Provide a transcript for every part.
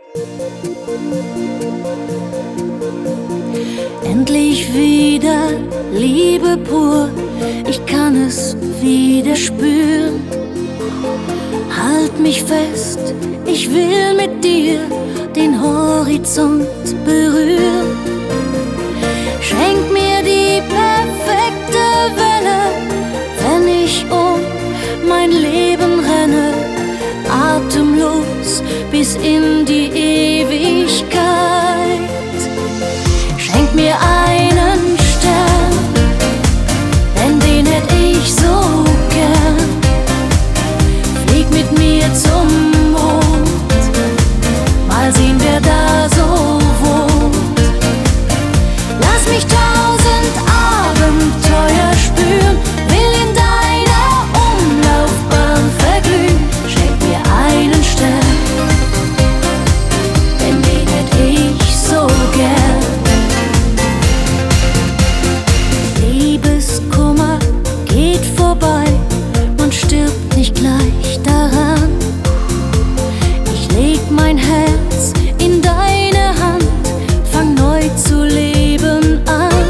Endlich wieder Liebe pur, ich kann es wieder spüren. Halt mich fest, ich will mit dir den Horizont berühren. Schenk mir die perfekte Welle, wenn ich um mein Leben renne, atemlos bis in die Ewigkeit. Schenk mir einen Stern, denn den hätt ich so gern. Flieg mit mir zum Mond, mal sehen, wer da so wohnt. Lass mich 1000 Abenteuer spüren, will in deiner Umlaufbahn verglühen. Schenk mir einen Stern, denn den hätt ich so gern. Liebeskummer geht vorbei, man stirbt nicht gleich daran. Ich leg mein Herz in deine Hand, fang neu zu leben an.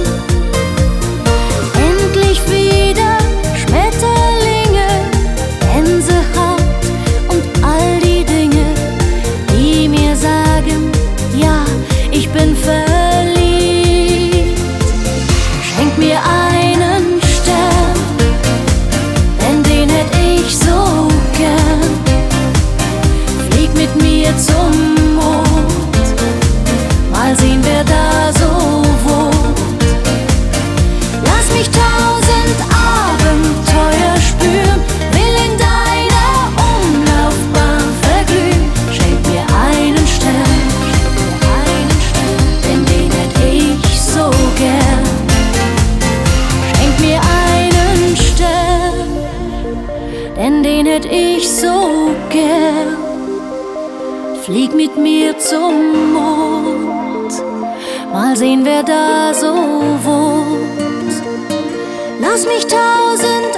Endlich wieder Schmetterlinge, Gänsehaut und all die Dinge, die mir sagen, ja, ich bin verliebt. Schenk mir einen Stern, denn den hätt ich so gern. Flieg mit mir zum Mond, mal sehen, wer da so wohnt. Lass mich 1000 Abenteuer spüren, will in deiner Umlaufbahn verglühen. Schenk mir einen Stern, denn den hätt ich so gern. Schenk mir einen Stern, denn den hätt ich so gern. Flieg mit mir zum Mond, mal sehen, wer da so wohnt. Lass mich 1000